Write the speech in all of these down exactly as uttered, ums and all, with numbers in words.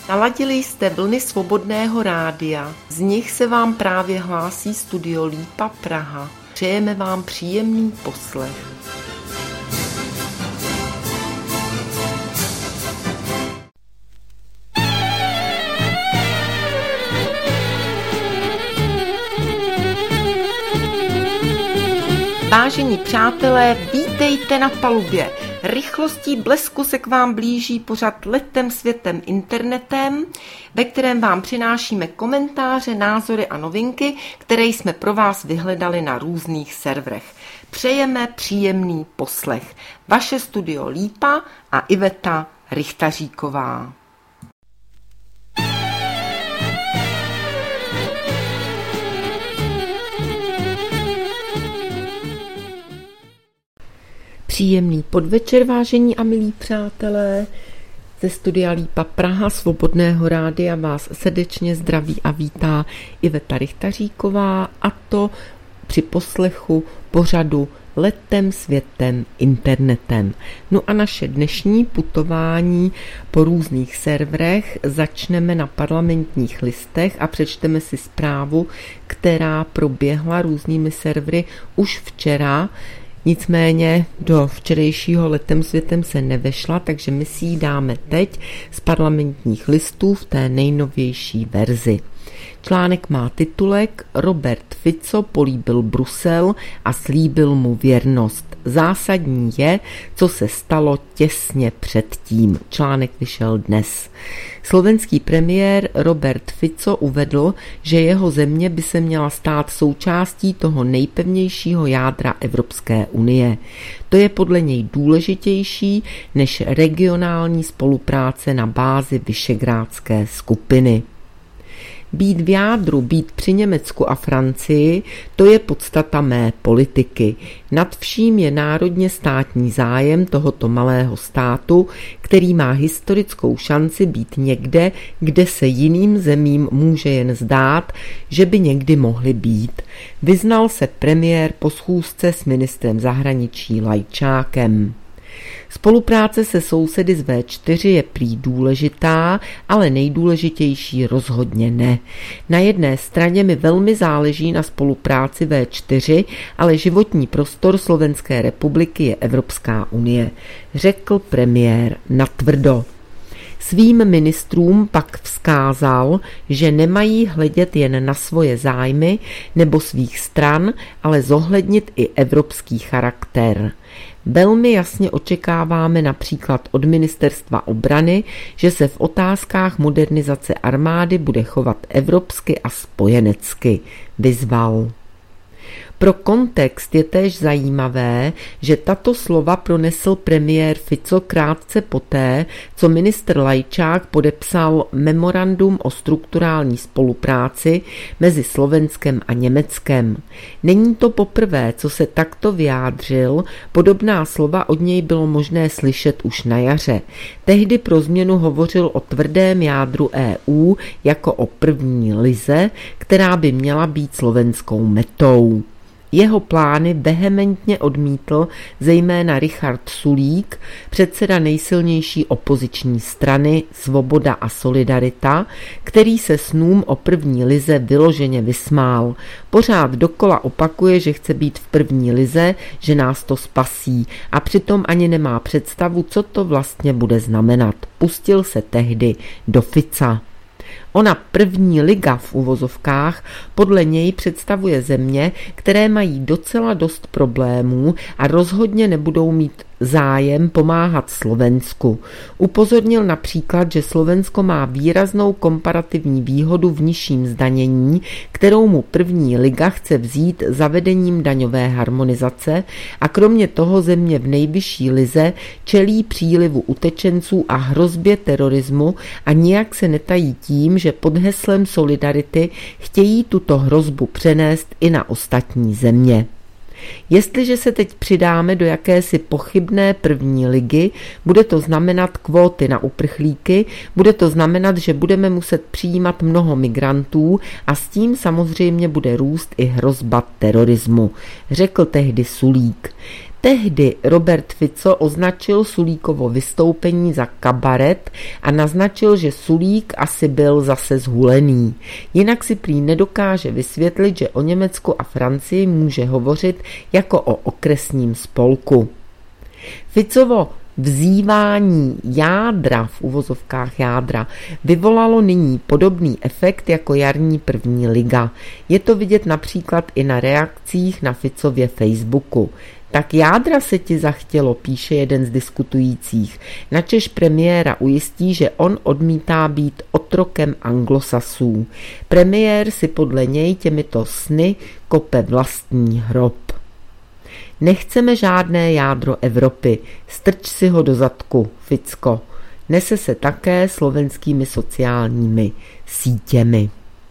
Naladili jste vlny Svobodného rádia, z nich se vám právě hlásí Studio Lípa Praha. Přejeme vám příjemný poslech. Vážení přátelé, vítejte na palubě. Rychlostí blesku se k vám blíží pořad Letem světem internetem, ve kterém vám přinášíme komentáře, názory a novinky, které jsme pro vás vyhledali na různých serverech. Přejeme příjemný poslech. Vaše Studio Lípa a Iveta Richtaříková. Příjemný podvečer, vážení a milí přátelé. Ze Studia Lípa Praha, Svobodného rádia vás srdečně zdraví a vítá Iveta Richtaříková, a to při poslechu pořadu Letem světem internetem. No a naše dnešní putování po různých serverech začneme na Parlamentních listech a přečteme si zprávu, která proběhla různými servery už včera. Nicméně do včerejšího Letem světem se nevešla, takže my si ji dáme teď z Parlamentních listů v té nejnovější verzi. Článek má titulek Robert Fico políbil Brusel a slíbil mu věrnost. Zásadní je, co se stalo těsně předtím. Článek vyšel dnes. Slovenský premiér Robert Fico uvedl, že jeho země by se měla stát součástí toho nejpevnějšího jádra Evropské unie. To je podle něj důležitější než regionální spolupráce na bázi Visegrádské skupiny. Být v jádru, být při Německu a Francii, to je podstata mé politiky. Nad vším je národně státní zájem tohoto malého státu, který má historickou šanci být někde, kde se jiným zemím může jen zdát, že by někdy mohli být. Vyznal se premiér po schůzce s ministrem zahraničí Lajčákem. Spolupráce se sousedy z vé čtyři je prý důležitá, ale nejdůležitější rozhodně ne. Na jedné straně mi velmi záleží na spolupráci vé čtyři, ale životní prostor Slovenské republiky je Evropská unie, řekl premiér natvrdo. Svým ministrům pak vzkázal, že nemají hledět jen na svoje zájmy nebo svých stran, ale zohlednit i evropský charakter. Velmi jasně očekáváme například od Ministerstva obrany, že se v otázkách modernizace armády bude chovat evropsky a spojenecky, vyzval. Pro kontext je též zajímavé, že tato slova pronesl premiér Fico krátce poté, co ministr Lajčák podepsal memorandum o strukturální spolupráci mezi Slovenskem a Německem. Není to poprvé, co se takto vyjádřil, podobná slova od něj bylo možné slyšet už na jaře. Tehdy pro změnu hovořil o tvrdém jádru E U jako o první lize, která by měla být slovenskou metou. Jeho plány vehementně odmítl zejména Richard Sulík, předseda nejsilnější opoziční strany Svoboda a Solidarita, který se snům o první lize vyloženě vysmál. Pořád dokola opakuje, že chce být v první lize, že nás to spasí, a přitom ani nemá představu, co to vlastně bude znamenat. Pustil se tehdy do Fica. Ona první liga v uvozovkách podle něj představuje země, které mají docela dost problémů a rozhodně nebudou mít zájem pomáhat Slovensku. Upozornil například, že Slovensko má výraznou komparativní výhodu v nižším zdanění, kterou mu první liga chce vzít zavedením daňové harmonizace, a kromě toho země v nejvyšší lize čelí přílivu utečenců a hrozbě terorismu a nijak se netají tím, že pod heslem solidarity chtějí tuto hrozbu přenést i na ostatní země. Jestliže se teď přidáme do jakési pochybné první ligy, bude to znamenat kvóty na uprchlíky, bude to znamenat, že budeme muset přijímat mnoho migrantů a s tím samozřejmě bude růst i hrozba terorismu, řekl tehdy Sulík. Tehdy Robert Fico označil Sulíkovo vystoupení za kabaret a naznačil, že Sulík asi byl zase zhulený. Jinak si prý nedokáže vysvětlit, že o Německu a Francii může hovořit jako o okresním spolku. Ficovo vzývání jádra, v uvozovkách jádra, vyvolalo nyní podobný efekt jako jarní první liga. Je to vidět například i na reakcích na Ficově Facebooku. Tak jádra se ti zachtělo, píše jeden z diskutujících. Načež premiéra ujistí, že on odmítá být otrokem anglosasů. Premiér si podle něj těmito sny kope vlastní hrob. Nechceme žádné jádro Evropy, strč si ho do zadku, Ficko. Nese se také slovenskými sociálními sítěmi.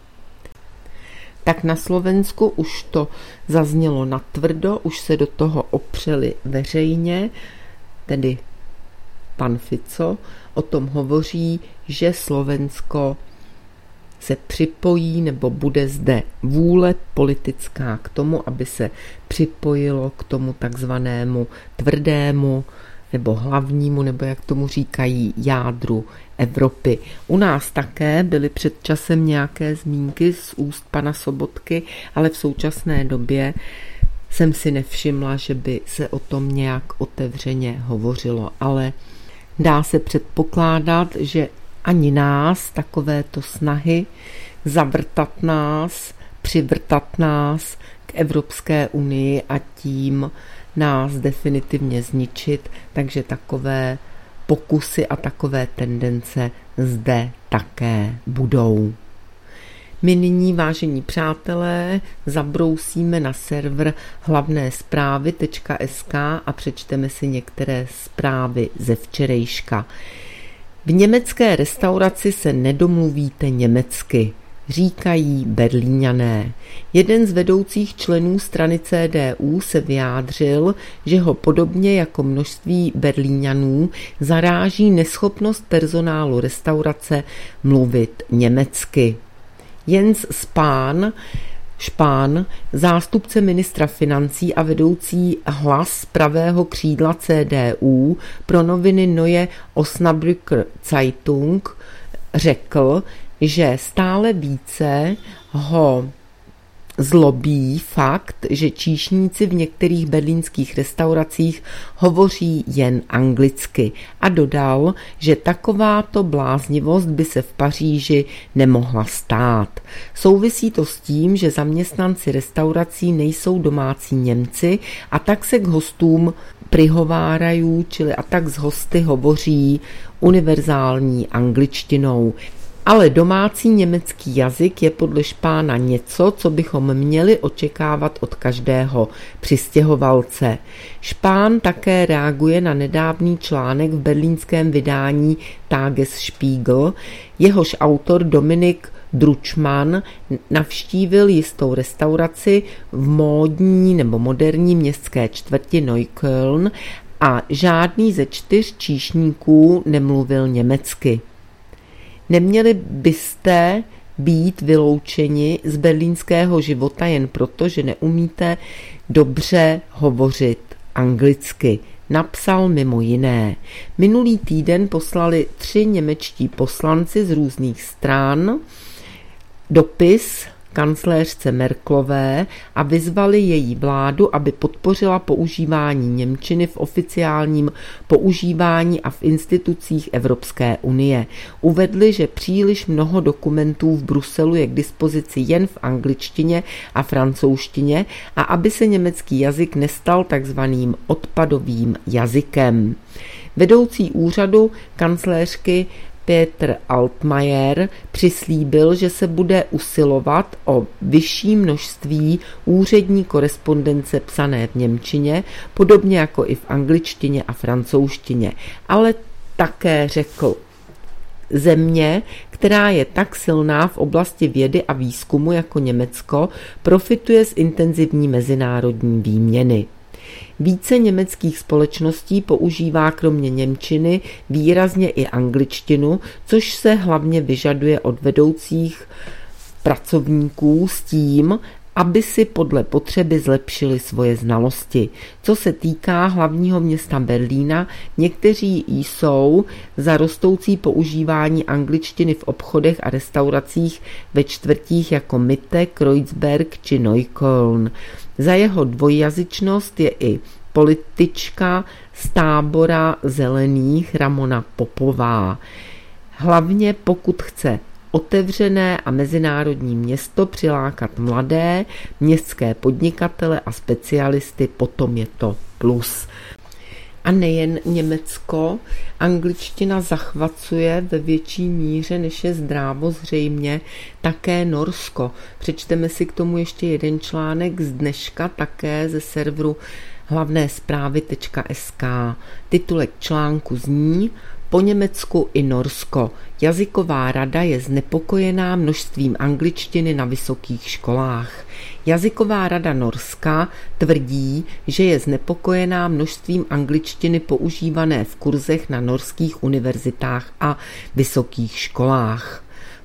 Tak na Slovensku už to zaznělo natvrdo, už se do toho opřeli veřejně, tedy pan Fico o tom hovoří, že Slovensko se připojí nebo bude zde vůle politická k tomu, aby se připojilo k tomu takzvanému tvrdému nebo hlavnímu, nebo jak tomu říkají, jádru Evropy. U nás také byly před časem nějaké zmínky z úst pana Sobotky, ale v současné době jsem si nevšimla, že by se o tom nějak otevřeně hovořilo, ale dá se předpokládat, že ani nás takovéto snahy zavrtat nás, přivrtat nás k Evropské unii a tím nás definitivně zničit, takže takové pokusy a takové tendence zde také budou. My nyní, vážení přátelé, zabrousíme na server hlavné zprávy tečka es ká a přečteme si některé zprávy ze včerejška. V německé restauraci se nedomluvíte německy, říkají Berlíňané. Jeden z vedoucích členů strany C D U se vyjádřil, že ho podobně jako množství Berlíňanů zaráží neschopnost personálu restaurace mluvit německy. Jens Spahn, Spahn, zástupce ministra financí a vedoucí hlas pravého křídla C D U pro noviny Neue Osnabrücker Zeitung, řekl, že stále více ho zlobí fakt, že číšníci v některých berlínských restauracích hovoří jen anglicky a dodal, že takováto bláznivost by se v Paříži nemohla stát. Souvisí to s tím, že zaměstnanci restaurací nejsou domácí Němci a tak se k hostům prihovárají, čili a tak s hosty hovoří univerzální angličtinou. Ale domácí německý jazyk je podle Spahna něco, co bychom měli očekávat od každého přistěhovalce. Spahn také reaguje na nedávný článek v berlínském vydání Tagesspiegel, jehož autor Dominik Dručman navštívil jistou restauraci v módní nebo moderní městské čtvrti Neukölln a žádný ze čtyř číšníků nemluvil německy. Neměli byste být vyloučeni z berlínského života jen proto, že neumíte dobře hovořit anglicky, napsal mimo jiné. Minulý týden poslali tři němečtí poslanci z různých stran dopis kancléřce Merkelové a vyzvali její vládu, aby podpořila používání němčiny v oficiálním používání a v institucích Evropské unie. Uvedli, že příliš mnoho dokumentů v Bruselu je k dispozici jen v angličtině a francouzštině a aby se německý jazyk nestal takzvaným odpadovým jazykem. Vedoucí úřadu kancléřky Peter Altmaier přislíbil, že se bude usilovat o vyšší množství úřední korespondence psané v němčině, podobně jako i v angličtině a francouzštině. Ale také řekl, země, která je tak silná v oblasti vědy a výzkumu jako Německo, profituje z intenzivní mezinárodní výměny. Více německých společností používá kromě němčiny výrazně i angličtinu, což se hlavně vyžaduje od vedoucích pracovníků s tím, aby si podle potřeby zlepšili svoje znalosti. Co se týká hlavního města Berlína, někteří jsou za rostoucí používání angličtiny v obchodech a restauracích ve čtvrtích jako Mitte, Kreuzberg či Neukölln. Za jeho dvojjazyčnost je i politička z tábora zelených Ramona Popová. Hlavně pokud chce otevřené a mezinárodní město přilákat mladé, městské podnikatele a specialisty, potom je to plus. A nejen Německo, angličtina zachvacuje ve větší míře, než je zdrávo zřejmě, také Norsko. Přečteme si k tomu ještě jeden článek z dneška, také ze serveru hlavné zprávy tečka es ká. Titulek článku zní: Po Německu i Norsko. Jazyková rada je znepokojená množstvím angličtiny na vysokých školách. Jazyková rada Norska tvrdí, že je znepokojená množstvím angličtiny používané v kurzech na norských univerzitách a vysokých školách.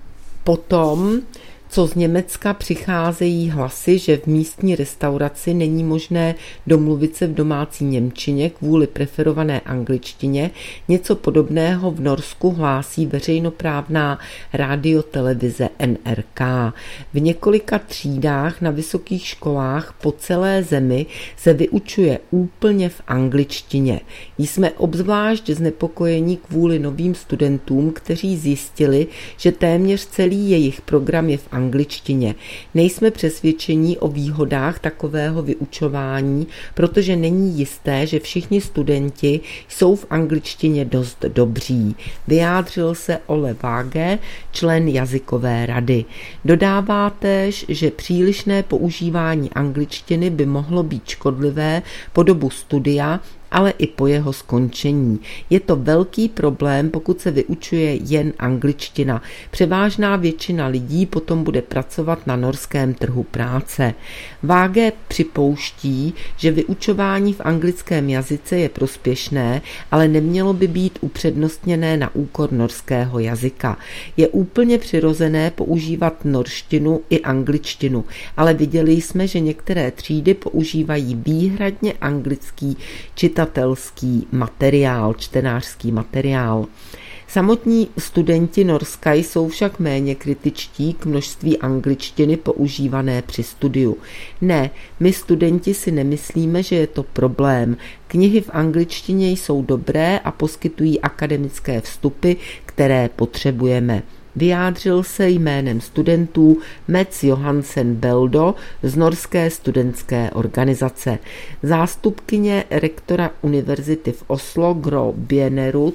Potom, co z Německa přicházejí hlasy, že v místní restauraci není možné domluvit se v domácí němčině kvůli preferované angličtině, něco podobného v Norsku hlásí veřejnoprávná rádiotelevize N R K. V několika třídách na vysokých školách po celé zemi se vyučuje úplně v angličtině. Jsme obzvlášť znepokojeni kvůli novým studentům, kteří zjistili, že téměř celý jejich program je v angličtině. angličtině. Nejsme přesvědčení o výhodách takového vyučování, protože není jisté, že všichni studenti jsou v angličtině dost dobří. Vyjádřil se Ole Waage, člen jazykové rady. Dodává též, že přílišné používání angličtiny by mohlo být škodlivé po dobu studia, ale i po jeho skončení. Je to velký problém, pokud se vyučuje jen angličtina. Převážná většina lidí potom bude pracovat na norském trhu práce. Waage připouští, že vyučování v anglickém jazyce je prospěšné, ale nemělo by být upřednostněné na úkor norského jazyka. Je úplně přirozené používat norštinu i angličtinu, ale viděli jsme, že některé třídy používají výhradně anglický čitatelský materiál, čtenářský materiál. Samotní studenti Norska jsou však méně kritičtí k množství angličtiny používané při studiu. Ne, my studenti si nemyslíme, že je to problém. Knihy v angličtině jsou dobré a poskytují akademické vstupy, které potřebujeme. Vyjádřil se jménem studentů Mats Johansen Beldo z norské studentské organizace. Zástupkyně rektora univerzity v Oslo Gro Bienerud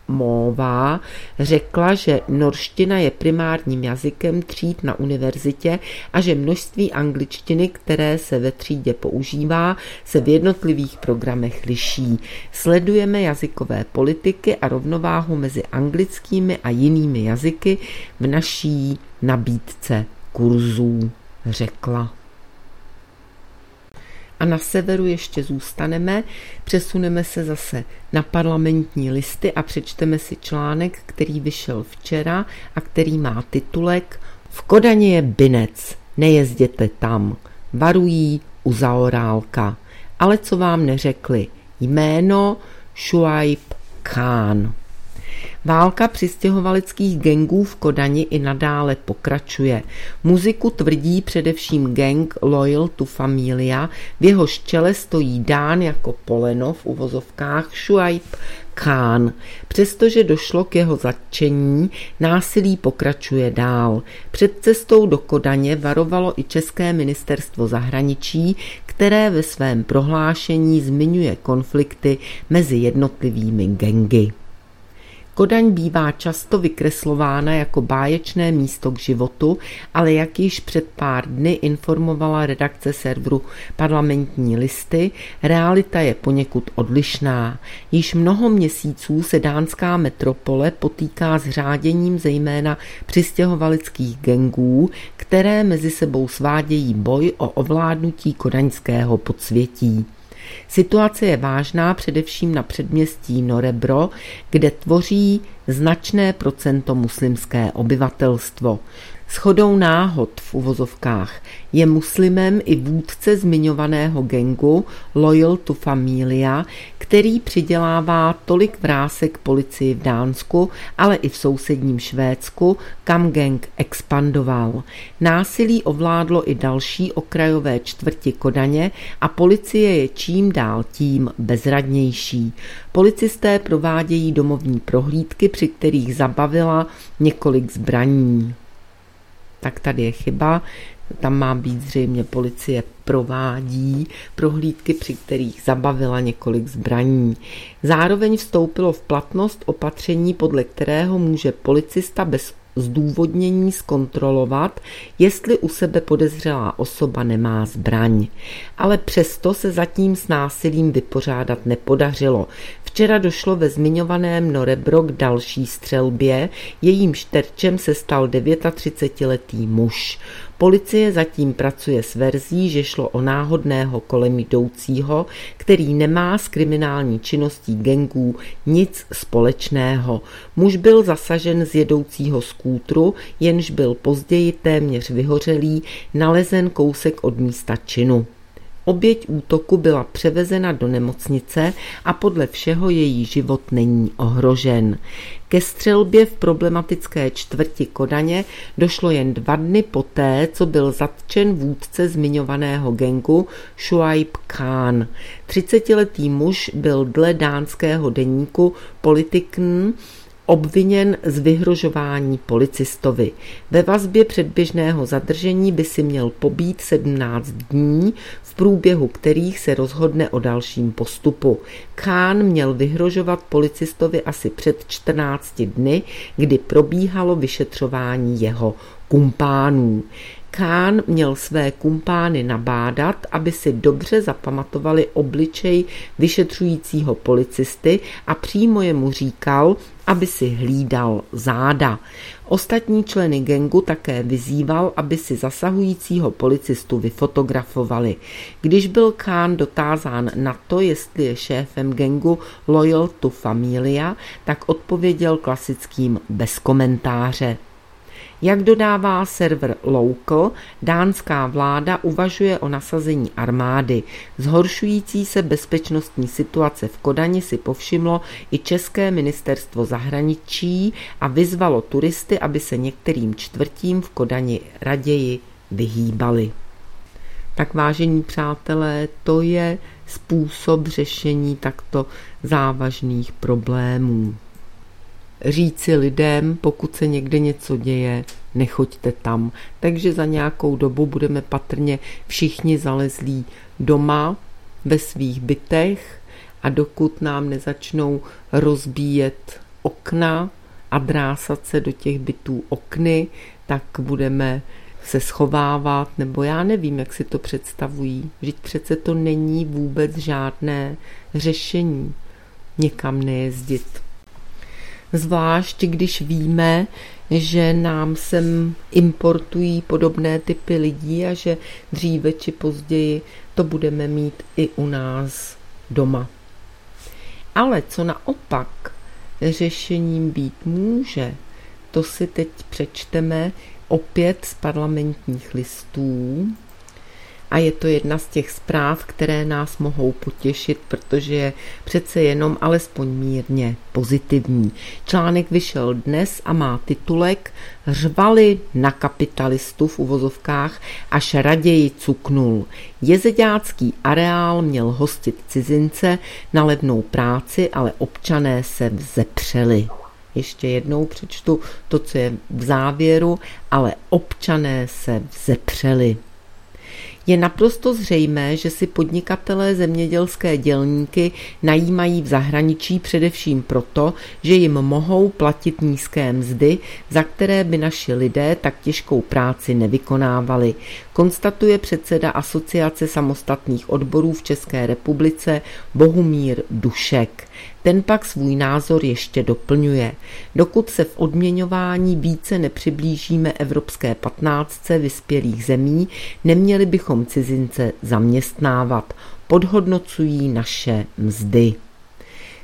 Móvá řekla, že norština je primárním jazykem tříd na univerzitě a že množství angličtiny, které se ve třídě používá, se v jednotlivých programech liší. Sledujeme jazykové politiky a rovnováhu mezi anglickými a jinými jazyky v naší nabídce kurzů, řekla. A na severu ještě zůstaneme, přesuneme se zase na Parlamentní listy a přečteme si článek, který vyšel včera a který má titulek V Kodani je binec, nejezděte tam, varují u Zaorálka. Ale co vám neřekli? Jméno Šuajb Khan. Válka přistěhovaleckých gangů v Kodani i nadále pokračuje. Muziku tvrdí především gang Loyal to Familia, v jehož čele stojí dán jako poleno v uvozovkách Šuajb Khan. Přestože došlo k jeho zatčení, násilí pokračuje dál. Před cestou do Kodaně varovalo i České ministerstvo zahraničí, které ve svém prohlášení zmiňuje konflikty mezi jednotlivými gangy. Kodaň bývá často vykreslována jako báječné místo k životu, ale jak již před pár dny informovala redakce serveru Parlamentní listy, realita je poněkud odlišná. Již mnoho měsíců se dánská metropole potýká s řáděním zejména přistěhovaleckých gangů, které mezi sebou svádějí boj o ovládnutí kodaňského podsvětí. Situace je vážná především na předměstí Norebro, kde tvoří značné procento muslimské obyvatelstvo. Shodou náhod v uvozovkách je muslimem i vůdce zmiňovaného gangu Loyal to Familia, který přidělává tolik vrásek policii v Dánsku, ale i v sousedním Švédsku, kam gang expandoval. Násilí ovládlo i další okrajové čtvrti Kodaně a policie je čím dál tím bezradnější. Policisté provádějí domovní prohlídky, při kterých zabavila několik zbraní. Tak tady je chyba, tam má být zřejmě policie provádí prohlídky, při kterých zabavila několik zbraní. Zároveň vstoupilo v platnost opatření, podle kterého může policista bez zdůvodnění zkontrolovat, jestli u sebe podezřelá osoba nemá zbraň. Ale přesto se zatím s násilím vypořádat nepodařilo. Včera došlo ve zmiňovaném Norebro k další střelbě, jejímž terčem se stal třicetidevětiletý muž. Policie zatím pracuje s verzí, že šlo o náhodného kolem jdoucího, který nemá s kriminální činností gangů nic společného. Muž byl zasažen z jedoucího skútru, jenž byl později téměř vyhořelý, nalezen kousek od místa činu. Oběť útoku byla převezena do nemocnice a podle všeho její život není ohrožen. Ke střelbě v problematické čtvrti Kodaně došlo jen dva dny poté, co byl zatčen vůdce zmiňovaného gangu Shoaib Khan. třicetiletý muž byl dle dánského deníku Politiken obviněn z vyhrožování policistovi. Ve vazbě předběžného zadržení by si měl pobít sedmnáct dní, v průběhu kterých se rozhodne o dalším postupu. Khan měl vyhrožovat policistovi asi před čtrnácti dny, kdy probíhalo vyšetřování jeho kumpánů. Khan měl své kumpány nabádat, aby si dobře zapamatovali obličej vyšetřujícího policisty a přímo jemu říkal, aby si hlídal záda. Ostatní členy gangu také vyzýval, aby si zasahujícího policistu vyfotografovali. Když byl Khan dotázán na to, jestli je šéfem gangu Loyal to Familia, tak odpověděl klasickým bez komentáře. Jak dodává server Local, dánská vláda uvažuje o nasazení armády. Zhoršující se bezpečnostní situace v Kodani si povšimlo i České ministerstvo zahraničí a vyzvalo turisty, aby se některým čtvrtím v Kodani raději vyhýbali. Tak vážení přátelé, to je způsob řešení takto závažných problémů. Říci lidem, pokud se někde něco děje, nechoďte tam. Takže za nějakou dobu budeme patrně všichni zalezlí doma ve svých bytech a dokud nám nezačnou rozbíjet okna a drásat se do těch bytů okny, tak budeme se schovávat, nebo já nevím, jak si to představují. Vždyť přece to není vůbec žádné řešení někam nejezdit. Zvlášť, když víme, že nám sem importují podobné typy lidí a že dříve či později to budeme mít i u nás doma. Ale co naopak řešením být může, to si teď přečteme opět z Parlamentních listů. A je to jedna z těch zpráv, které nás mohou potěšit, protože je přece jenom alespoň mírně pozitivní. Článek vyšel dnes a má titulek Řvali na kapitalistu v uvozovkách, až raději cuknul. Jezeďácký areál měl hostit cizince na levnou práci, ale občané se vzepřeli. Ještě jednou přečtu to, co je v závěru, ale občané se vzepřeli. Je naprosto zřejmé, že si podnikatelé zemědělské dělníky najímají v zahraničí především proto, že jim mohou platit nízké mzdy, za které by naši lidé tak těžkou práci nevykonávali, konstatuje předseda Asociace samostatných odborů v České republice Bohumír Dušek. Ten pak svůj názor ještě doplňuje. Dokud se v odměňování více nepřiblížíme evropské patnáctce vyspělých zemí, neměli bychom cizince zaměstnávat. Podhodnocují naše mzdy.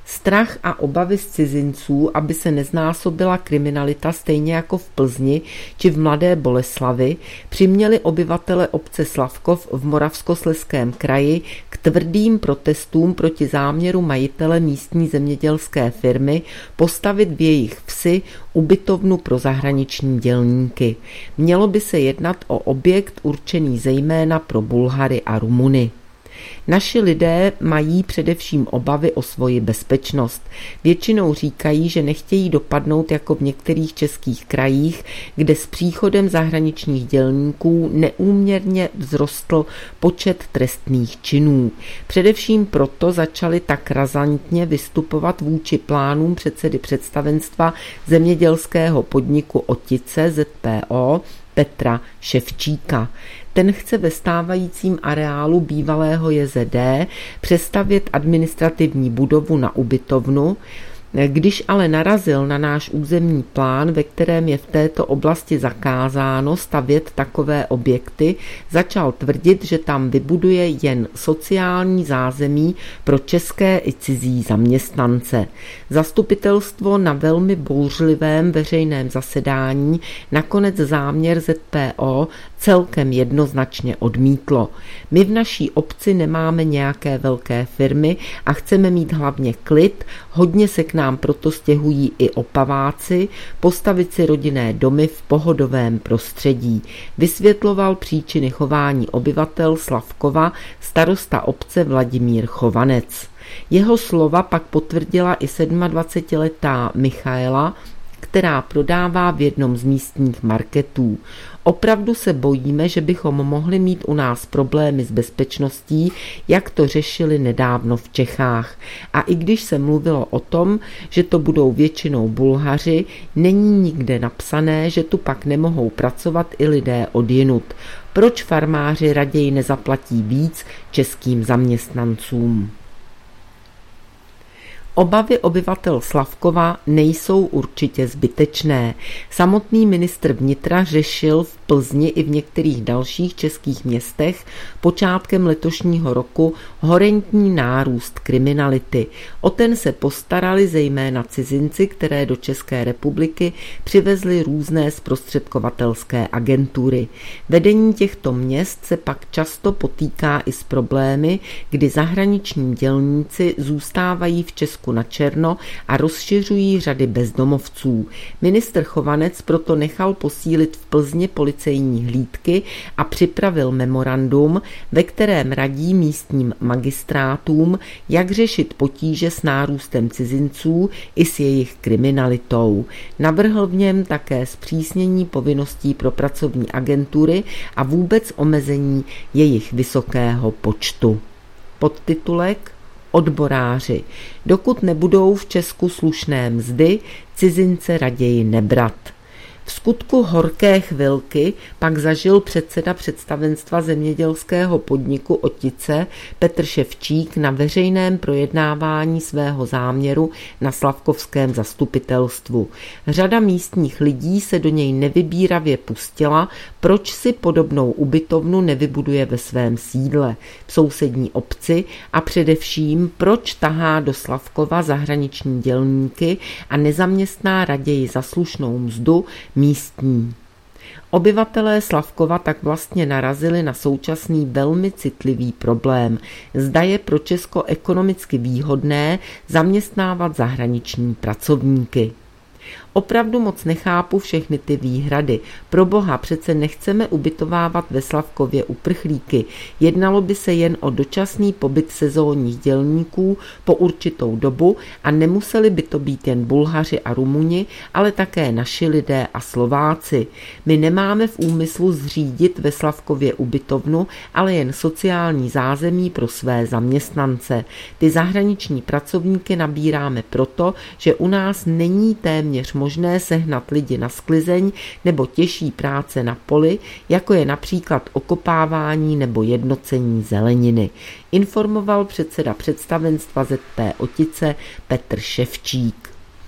Strach a obavy z cizinců, aby se neznásobila kriminalita stejně jako v Plzni či v Mladé Boleslavi, přiměli obyvatele obce Slavkov v Moravskoslezském kraji k tvrdým protestům proti záměru majitele místní zemědělské firmy postavit v jejich vsi ubytovnu pro zahraniční dělníky. Mělo by se jednat o objekt určený zejména pro Bulhary a Rumuny. Naši lidé mají především obavy o svoji bezpečnost. Většinou říkají, že nechtějí dopadnout jako v některých českých krajích, kde s příchodem zahraničních dělníků neúměrně vzrostl počet trestných činů. Především proto začali tak razantně vystupovat vůči plánům předsedy představenstva zemědělského podniku Otice Z P O Petra Ševčíka. Ten chce ve stávajícím areálu bývalého J Z D přestavět administrativní budovu na ubytovnu. Když ale narazil na náš územní plán, ve kterém je v této oblasti zakázáno stavět takové objekty, začal tvrdit, že tam vybuduje jen sociální zázemí pro české i cizí zaměstnance. Zastupitelstvo na velmi bouřlivém veřejném zasedání nakonec záměr Z P O celkem jednoznačně odmítlo. My v naší obci nemáme nějaké velké firmy a chceme mít hlavně klid, hodně se k nám proto stěhují i opaváci, postavit si rodinné domy v pohodovém prostředí. Vysvětloval příčiny chování obyvatel Slavkova starosta obce Vladimír Chovanec. Jeho slova pak potvrdila i sedmadvacetiletá Michaela, která prodává v jednom z místních marketů. Opravdu se bojíme, že bychom mohli mít u nás problémy s bezpečností, jak to řešili nedávno v Čechách. A i když se mluvilo o tom, že to budou většinou Bulhaři, není nikde napsané, že tu pak nemohou pracovat i lidé odjinud. Proč farmáři raději nezaplatí víc českým zaměstnancům? Obavy obyvatel Slavkova nejsou určitě zbytečné. Samotný ministr vnitra řešil v Plzni i v některých dalších českých městech počátkem letošního roku horentní nárůst kriminality. O ten se postarali zejména cizinci, které do České republiky přivezly různé zprostředkovatelské agentury. Vedení těchto měst se pak často potýká i s problémy, kdy zahraniční dělníci zůstávají v Česku na černo a rozšiřují řady bezdomovců. Ministr Chovanec proto nechal posílit v Plzni policejní hlídky a připravil memorandum, ve kterém radí místním magistrátům, jak řešit potíže s nárůstem cizinců i s jejich kriminalitou. Navrhl v něm také zpřísnění povinností pro pracovní agentury a vůbec omezení jejich vysokého počtu. Podtitulek Odboráři. Dokud nebudou v Česku slušné mzdy, cizince raději nebrat. V skutku horké chvilky pak zažil předseda představenstva zemědělského podniku Otice Petr Ševčík na veřejném projednávání svého záměru na slavkovském zastupitelstvu. Řada místních lidí se do něj nevybíravě pustila, proč si podobnou ubytovnu nevybuduje ve svém sídle v sousední obci a především proč tahá do Slavkova zahraniční dělníky a nezaměstná raději za slušnou mzdu místní. Obyvatelé Slavkova tak vlastně narazili na současný velmi citlivý problém. Zda je pro Česko ekonomicky výhodné zaměstnávat zahraniční pracovníky. Opravdu moc nechápu všechny ty výhrady. Pro boha přece nechceme ubytovávat ve Slavkově uprchlíky. Jednalo by se jen o dočasný pobyt sezónních dělníků po určitou dobu a nemuseli by to být jen Bulhaři a Rumuni, ale také naši lidé a Slováci. My nemáme v úmyslu zřídit ve Slavkově ubytovnu, ale jen sociální zázemí pro své zaměstnance. Ty zahraniční pracovníky nabíráme proto, že u nás není téměř možné sehnat lidi na sklizeň nebo těžší práce na poli, jako je například okopávání nebo jednocení zeleniny, informoval předseda představenstva Z P Otice Petr Ševčík.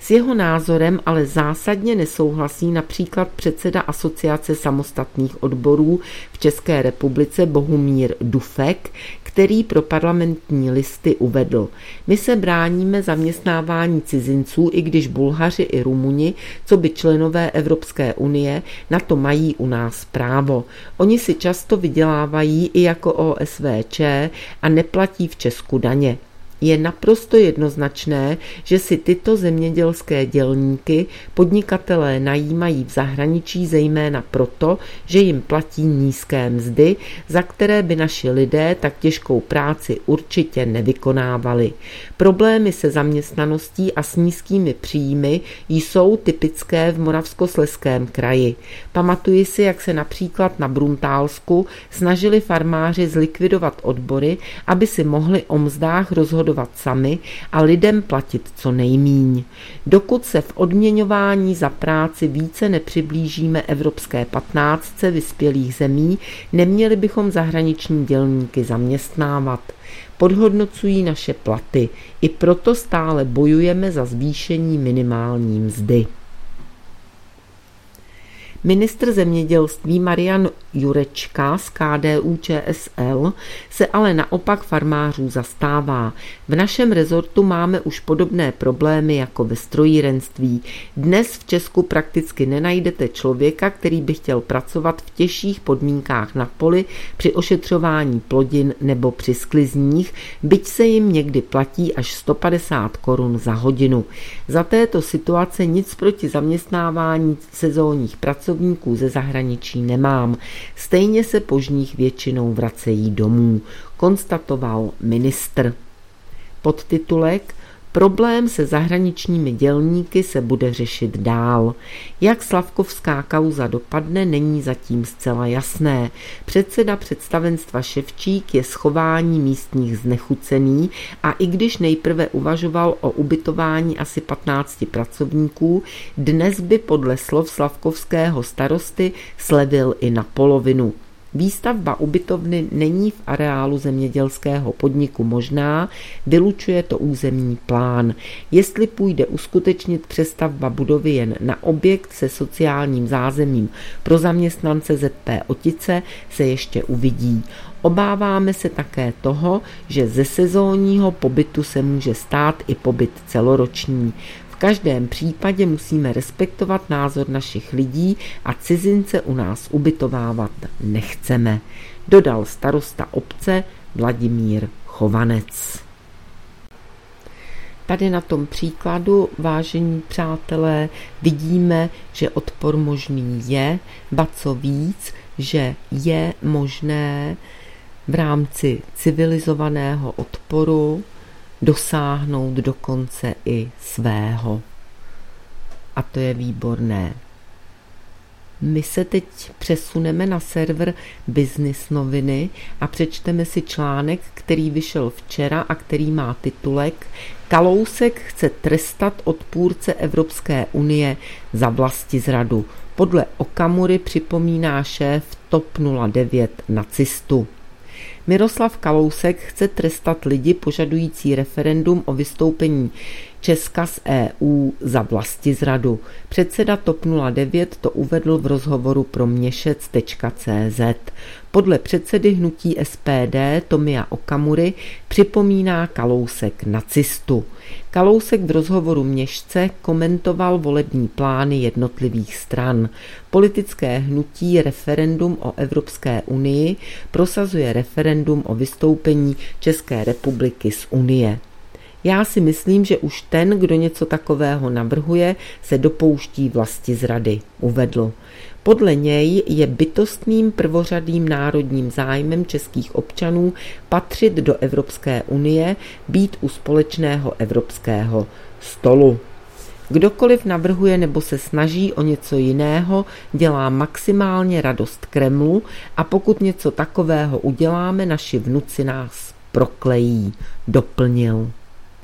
S jeho názorem ale zásadně nesouhlasí například předseda Asociace samostatných odborů v České republice Bohumír Dufek, který pro Parlamentní listy uvedl: My se bráníme zaměstnávání cizinců, i když Bulhaři i Rumuni, co by členové Evropské unie, na to mají u nás právo. Oni si často vydělávají i jako O S V Č a neplatí v Česku daně. Je naprosto jednoznačné, že si tyto zemědělské dělníky podnikatelé najímají v zahraničí zejména proto, že jim platí nízké mzdy, za které by naši lidé tak těžkou práci určitě nevykonávali. Problémy se zaměstnaností a s nízkými příjmy jsou typické v Moravskoslezském kraji. Pamatuji si, jak se například na Bruntálsku snažili farmáři zlikvidovat odbory, aby si mohli o mzdách rozhodovat sami a lidem platit co nejmíň. Dokud se v odměňování za práci více nepřiblížíme evropské patnáctce vyspělých zemí, neměli bychom zahraniční dělníky zaměstnávat. Podhodnocují naše platy, i proto stále bojujeme za zvýšení minimální mzdy. Ministr zemědělství Marian Jurečka z K D U Č S L se ale naopak farmářů zastává. V našem rezortu máme už podobné problémy jako ve strojírenství. Dnes v Česku prakticky nenajdete člověka, který by chtěl pracovat v těžších podmínkách na poli při ošetřování plodin nebo při sklizních, byť se jim někdy platí až sto padesát korun za hodinu. Za této situace nic proti zaměstnávání sezónních pracovníků ze zahraničí nemám. Stejně se po žních většinou vracejí domů, konstatoval ministr. Podtitulek: Problém se zahraničními dělníky se bude řešit dál. Jak slavkovská kauza dopadne, není zatím zcela jasné. Předseda představenstva Ševčík je schování místních znechucený a i když nejprve uvažoval o ubytování asi patnácti pracovníků, dnes by podle slov slavkovského starosty slevil i na polovinu. Výstavba ubytovny není v areálu zemědělského podniku možná, vylučuje to územní plán. Jestli půjde uskutečnit přestavba budovy jen na objekt se sociálním zázemím pro zaměstnance Z P Otice, se ještě uvidí. Obáváme se také toho, že ze sezónního pobytu se může stát i pobyt celoroční. V každém případě musíme respektovat názor našich lidí a cizince u nás ubytovávat nechceme, dodal starosta obce Vladimír Chovanec. Tady na tom příkladu, vážení přátelé, vidíme, že odpor možný je, ba co víc, že je možné v rámci civilizovaného odporu dosáhnout dokonce i svého. A to je výborné. My se teď přesuneme na server Business noviny a přečteme si článek, který vyšel včera a který má titulek Kalousek chce trestat odpůrce Evropské unie za vlastizradu. Podle Okamury připomíná šéf TOP nula devět nacistu. Miroslav Kalousek chce trestat lidi požadující referendum o vystoupení Česka z E U za vlastizradu. Předseda TOP nula devět to uvedl v rozhovoru pro měšec tečka cé zet. Podle předsedy hnutí S P D Tomia Okamury připomíná Kalousek nacistu. Kalousek v rozhovoru Měšce komentoval volební plány jednotlivých stran. Politické hnutí Referendum o Evropské unii prosazuje referendum o vystoupení České republiky z Unie. Já si myslím, že už ten, kdo něco takového navrhuje, se dopouští vlastizrady, uvedl. Podle něj je bytostným prvořadým národním zájmem českých občanů patřit do Evropské unie, být u společného evropského stolu. Kdokoliv navrhuje nebo se snaží o něco jiného, dělá maximálně radost Kremlu a pokud něco takového uděláme, naši vnuci nás proklejí, doplnil.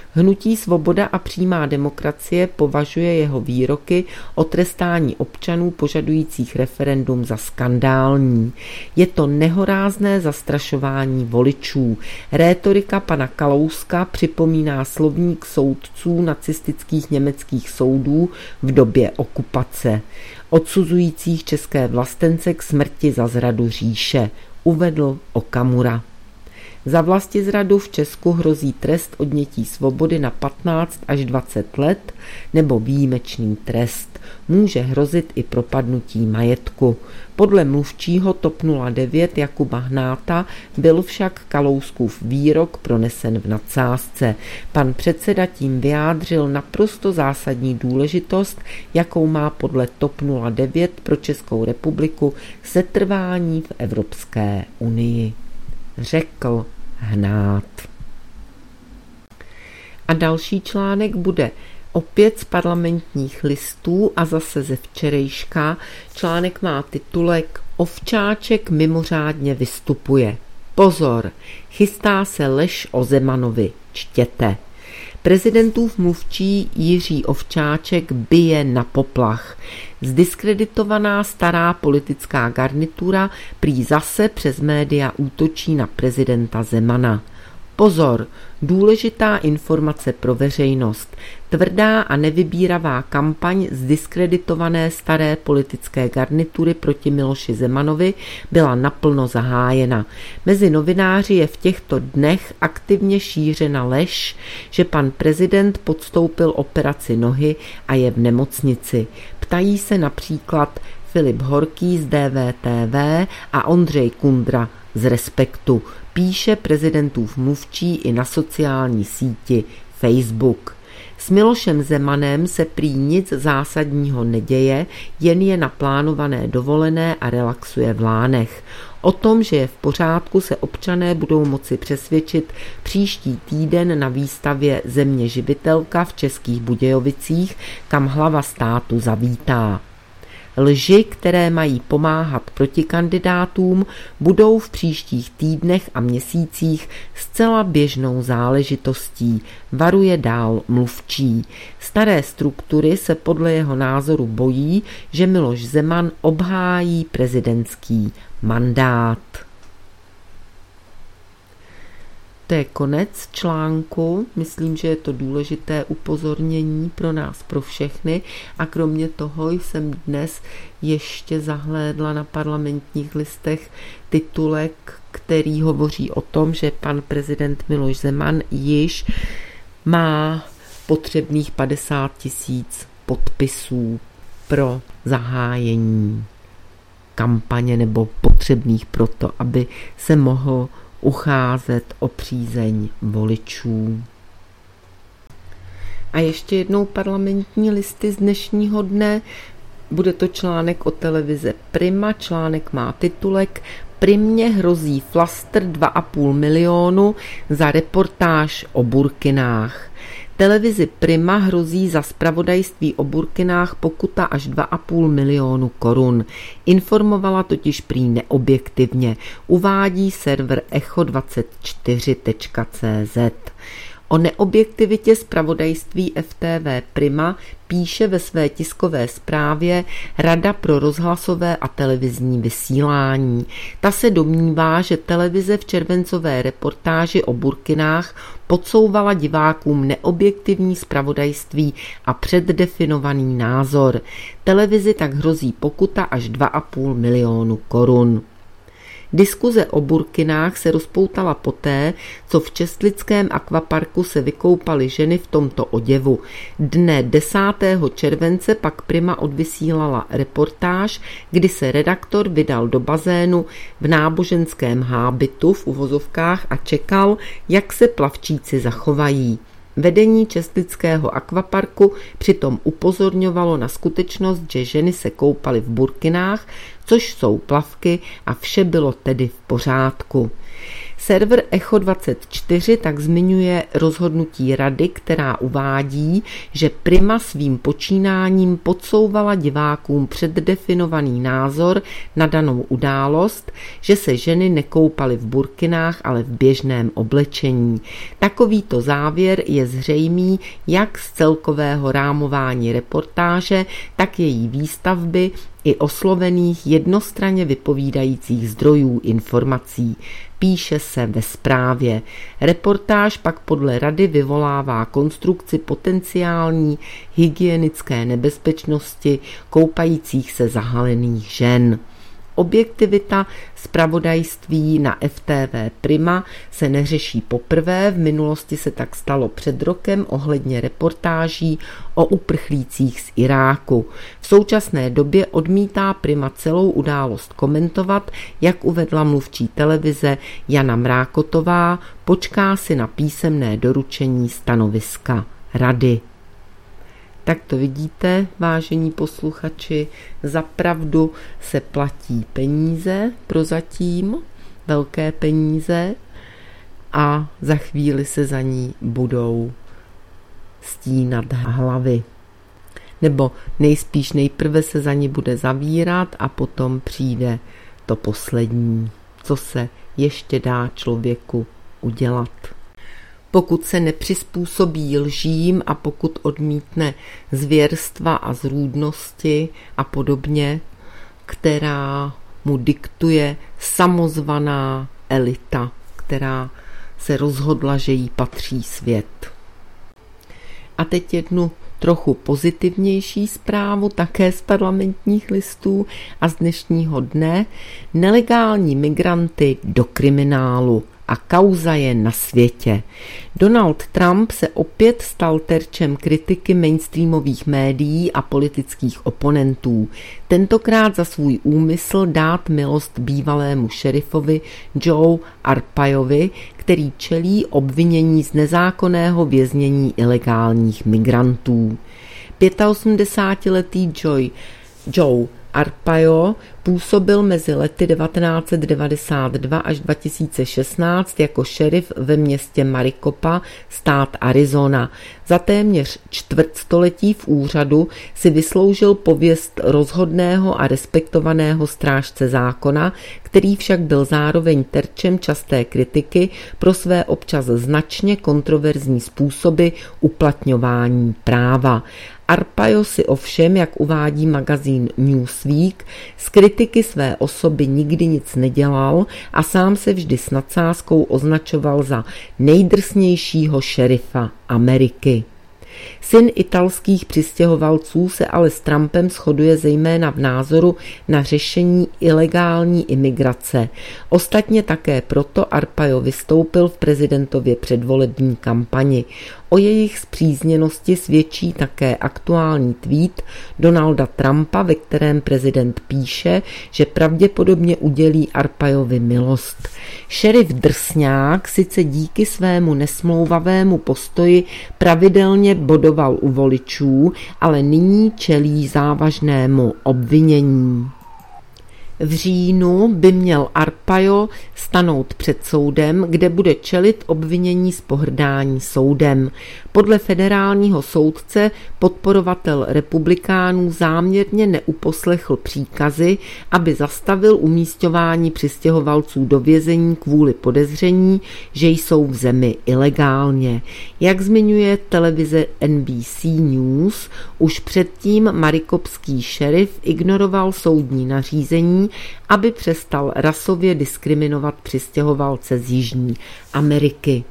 Hnutí Svoboda a přímá demokracie považuje jeho výroky o trestání občanů požadujících referendum za skandální. Je to nehorázné zastrašování voličů. Rétorika pana Kalouska připomíná slovník soudců nacistických německých soudů v době okupace, odsuzujících české vlastence k smrti za zradu říše, uvedl Okamura. Za vlastizradu v Česku hrozí trest odnětí svobody na patnáct až dvacet let nebo výjimečný trest. Může hrozit i propadnutí majetku. Podle mluvčího TOP nula devět Jakuba Hnáta byl však Kalouskův výrok pronesen v nadsázce. Pan předseda tím vyjádřil naprosto zásadní důležitost, jakou má podle TOP nula devět pro Českou republiku setrvání v Evropské unii. Řekl Hnát. A další článek bude opět z Parlamentních listů a zase ze včerejška. Článek má titulek Ovčáček mimořádně vystupuje. Pozor, chystá se lež o Zemanovi. Čtěte. Prezidentův mluvčí Jiří Ovčáček bije na poplach. Zdiskreditovaná stará politická garnitura prý zase přes média útočí na prezidenta Zemana. Pozor, důležitá informace pro veřejnost. Tvrdá a nevybíravá kampaň zdiskreditované staré politické garnitury proti Miloši Zemanovi byla naplno zahájena. Mezi novináři je v těchto dnech aktivně šířena lež, že pan prezident podstoupil operaci nohy a je v nemocnici. Ptají se například Filip Horký z D V T V a Ondřej Kundra z Respektu. Píše prezidentův mluvčí i na sociální síti Facebook. S Milošem Zemanem se prý nic zásadního neděje, jen je na plánované dovolené a relaxuje v Lánech. O tom, že je v pořádku, se občané budou moci přesvědčit příští týden na výstavě Země živitelka v Českých Budějovicích, kam hlava státu zavítá. Lži, které mají pomáhat protikandidátům, budou v příštích týdnech a měsících zcela běžnou záležitostí, varuje dál mluvčí. Staré struktury se podle jeho názoru bojí, že Miloš Zeman obhájí prezidentský mandát. To je konec článku, myslím, že je to důležité upozornění pro nás, pro všechny, a kromě toho jsem dnes ještě zahlédla na Parlamentních listech titulek, který hovoří o tom, že pan prezident Miloš Zeman již má potřebných padesát tisíc podpisů pro zahájení kampaně nebo potřebných proto, aby se mohl ucházet o přízeň voličů. A ještě jednou Parlamentní listy z dnešního dne. Bude to článek o televize Prima. Článek má titulek Primě hrozí flastr dva a půl milionu za reportáž o burkinách. Televizi Prima hrozí za zpravodajství o burkinách pokuta až dva a půl milionu korun. Informovala totiž prý neobjektivně, uvádí server echo dvacet čtyři tečka cé zet. O neobjektivitě zpravodajství F T V Prima píše ve své tiskové zprávě Rada pro rozhlasové a televizní vysílání. Ta se domnívá, že televize v červencové reportáži o burkinách podsouvala divákům neobjektivní zpravodajství a předdefinovaný názor. Televizi tak hrozí pokuta až dva a půl milionu korun. Diskuze o burkinách se rozpoutala poté, co v Čestlickém akvaparku se vykoupaly ženy v tomto oděvu. Dne desátého července pak Prima odvysílala reportáž, kdy se redaktor vydal do bazénu v náboženském hábitu v uvozovkách a čekal, jak se plavčíci zachovají. Vedení Čestlického akvaparku přitom upozorňovalo na skutečnost, že ženy se koupaly v burkinách, což jsou plavky, a vše bylo tedy v pořádku. Server Echo dvacet čtyři tak zmiňuje rozhodnutí rady, která uvádí, že Prima svým počínáním podsouvala divákům předdefinovaný názor na danou událost, že se ženy nekoupaly v burkinách, ale v běžném oblečení. Takovýto závěr je zřejmý jak z celkového rámování reportáže, tak její výstavby i oslovených jednostranně vypovídajících zdrojů informací. Píše se ve zprávě. Reportáž pak podle rady vyvolává konstrukci potenciální hygienické nebezpečnosti koupajících se zahalených žen. Objektivita zpravodajství na F T V Prima se neřeší poprvé, v minulosti se tak stalo před rokem ohledně reportáží o uprchlících z Iráku. V současné době odmítá Prima celou událost komentovat, jak uvedla mluvčí televize Jana Mrákotová, počká si na písemné doručení stanoviska rady. Tak to vidíte, vážení posluchači, zapravdu se platí peníze prozatím, velké peníze a za chvíli se za ní budou stínat hlavy. Nebo nejspíš nejprve se za ní bude zavírat a potom přijde to poslední, co se ještě dá člověku udělat. Pokud se nepřizpůsobí lžím a pokud odmítne zvěrstva a zrůdnosti a podobně, která mu diktuje samozvaná elita, která se rozhodla, že jí patří svět. A teď jednu trochu pozitivnější zprávu také z Parlamentních listů a z dnešního dne. Nelegální migranty do kriminálu. A kauza je na světě. Donald Trump se opět stal terčem kritiky mainstreamových médií a politických oponentů. Tentokrát za svůj úmysl dát milost bývalému šerifovi Joe Arpaiovi, který čelí obvinění z nezákonného věznění ilegálních migrantů. osmdesátiletý Joe, Joe Arpaio působil mezi lety devatenáct set devadesát dva až dva tisíce šestnáct jako šerif ve městě Maricopa, stát Arizona. Za téměř čtvrtstoletí v úřadu si vysloužil pověst rozhodného a respektovaného strážce zákona, který však byl zároveň terčem časté kritiky pro své občas značně kontroverzní způsoby uplatňování práva. Arpaio si ovšem, jak uvádí magazín Newsweek, z kritiky své osoby nikdy nic nedělal a sám se vždy s nadsázkou označoval za nejdrsnějšího šerifa Ameriky. Syn italských přistěhovalců se ale s Trumpem shoduje zejména v názoru na řešení ilegální imigrace. Ostatně také proto Arpaio vystoupil v prezidentově předvolební kampani. O jejich spřízněnosti svědčí také aktuální tweet Donalda Trumpa, ve kterém prezident píše, že pravděpodobně udělí Arpaiovi milost. Šerif drsňák sice díky svému nesmlouvavému postoji pravidelně bodoval u voličů, ale nyní čelí závažnému obvinění. V říjnu by měl Arpaio stanout před soudem, kde bude čelit obvinění z pohrdání soudem. Podle federálního soudce podporovatel republikánů záměrně neuposlechl příkazy, aby zastavil umísťování přistěhovalců do vězení kvůli podezření, že jsou v zemi ilegálně. Jak zmiňuje televize N B C News, už předtím marikopský šerif ignoroval soudní nařízení, aby přestal rasově diskriminovat přistěhovalce z Jižní Ameriky.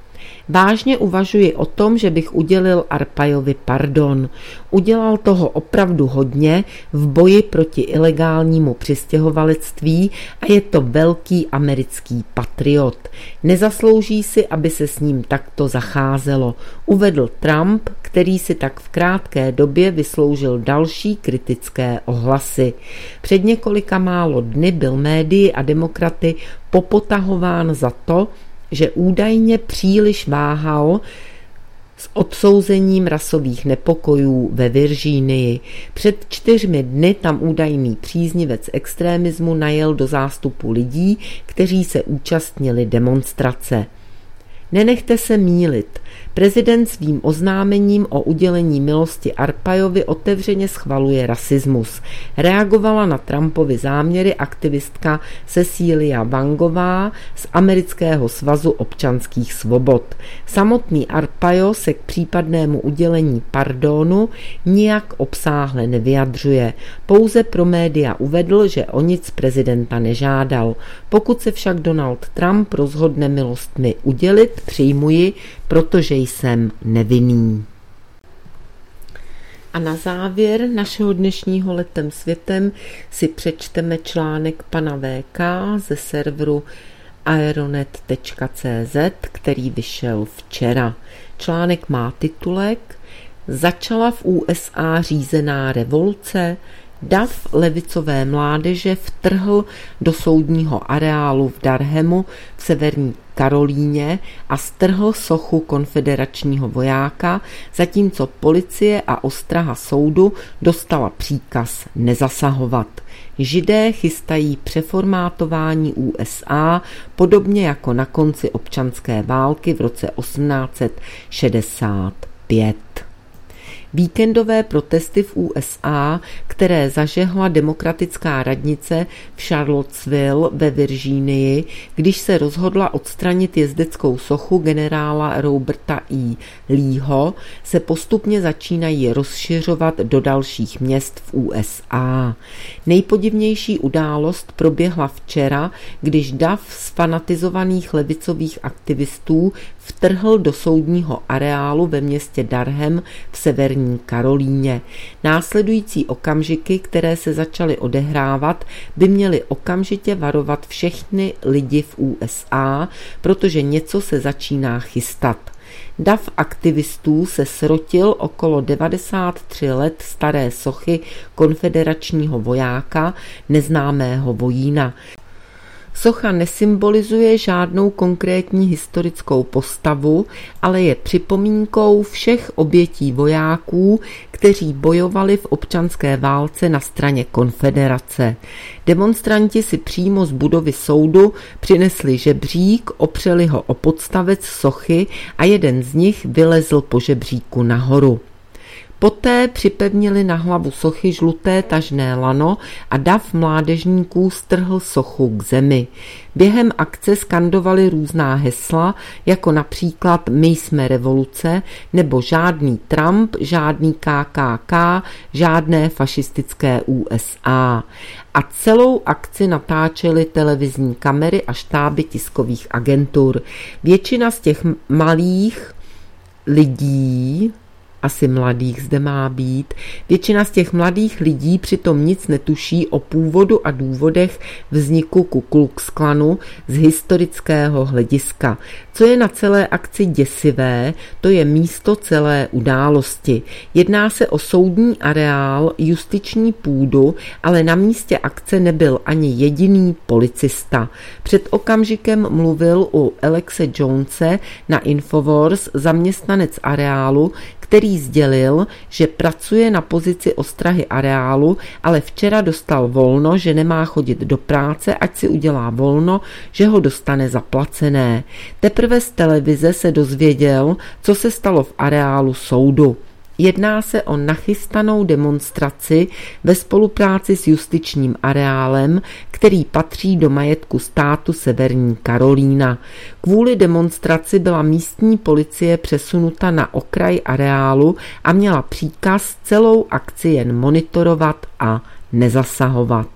Vážně uvažuji o tom, že bych udělil Arpaiovi pardon. Udělal toho opravdu hodně v boji proti ilegálnímu přistěhovalectví a je to velký americký patriot. Nezaslouží si, aby se s ním takto zacházelo, uvedl Trump, který si tak v krátké době vysloužil další kritické ohlasy. Před několika málo dny byl médii a demokraty popotahován za to, že údajně příliš váhal s odsouzením rasových nepokojů ve Virginii. Před čtyřmi dny tam údajný příznivec extremismu najel do zástupu lidí, kteří se účastnili demonstrace. Nenechte se mýlit. Prezident svým oznámením o udělení milosti Arpaiovi otevřeně schvaluje rasismus. Reagovala na Trumpovy záměry aktivistka Cecilia Wangová z Amerického svazu občanských svobod. Samotný Arpaio se k případnému udělení pardonu nijak obsáhle nevyjadřuje. Pouze pro média uvedl, že o nic prezidenta nežádal. Pokud se však Donald Trump rozhodne milost mi udělit, přijmuji, protože jsem nevinný. A na závěr našeho dnešního Letem světem si přečteme článek pana V K ze serveru aeronet tečka cé zet, který vyšel včera. Článek má titulek Začala v U S A řízená revoluce? Dav levicové mládeže vtrhl do soudního areálu v Durhamu v severní Karolíně a strhl sochu konfederačního vojáka, zatímco policie a ostraha soudu dostala příkaz nezasahovat. Židé chystají přeformátování U S A podobně jako na konci občanské války v roce osmnáct set šedesát pět. Víkendové protesty v U S A, které zažehla demokratická radnice v Charlottesville ve Virginii, když se rozhodla odstranit jezdeckou sochu generála Roberta E. Leeho, se postupně začínají rozšiřovat do dalších měst v U S A. Nejpodivnější událost proběhla včera, když dav z fanatizovaných levicových aktivistů vtrhl do soudního areálu ve městě Durham v severní Karolíně. Následující okamžiky, které se začaly odehrávat, by měly okamžitě varovat všechny lidi v U S A, protože něco se začíná chystat. Dav aktivistů se srotil okolo devadesát tři let staré sochy konfederačního vojáka, neznámého vojína. Socha nesymbolizuje žádnou konkrétní historickou postavu, ale je připomínkou všech obětí vojáků, kteří bojovali v občanské válce na straně konfederace. Demonstranti si přímo z budovy soudu přinesli žebřík, opřeli ho o podstavec sochy a jeden z nich vylezl po žebříku nahoru. Poté připevnili na hlavu sochy žluté tažné lano a dav mládežníků strhl sochu k zemi. Během akce skandovali různá hesla, jako například My jsme revoluce, nebo žádný Trump, žádný K K K, žádné fašistické U S A. A celou akci natáčely televizní kamery a štáby tiskových agentur. Většina z těch malých lidí, asi mladých zde má být, většina z těch mladých lidí přitom nic netuší o původu a důvodech vzniku Ku Klux Klanu z historického hlediska. Co je na celé akci děsivé, to je místo celé události. Jedná se o soudní areál, justiční půdu, ale na místě akce nebyl ani jediný policista. Před okamžikem mluvil u Alexe Jonese na Infowars zaměstnanec areálu, který sdělil, že pracuje na pozici ostrahy areálu, ale včera dostal volno, že nemá chodit do práce, ať si udělá volno, že ho dostane zaplacené. Teprve z televize se dozvěděl, co se stalo v areálu soudu. Jedná se o nachystanou demonstraci ve spolupráci s justičním areálem, který patří do majetku státu Severní Karolína. Kvůli demonstraci byla místní policie přesunuta na okraj areálu a měla příkaz celou akci jen monitorovat a nezasahovat.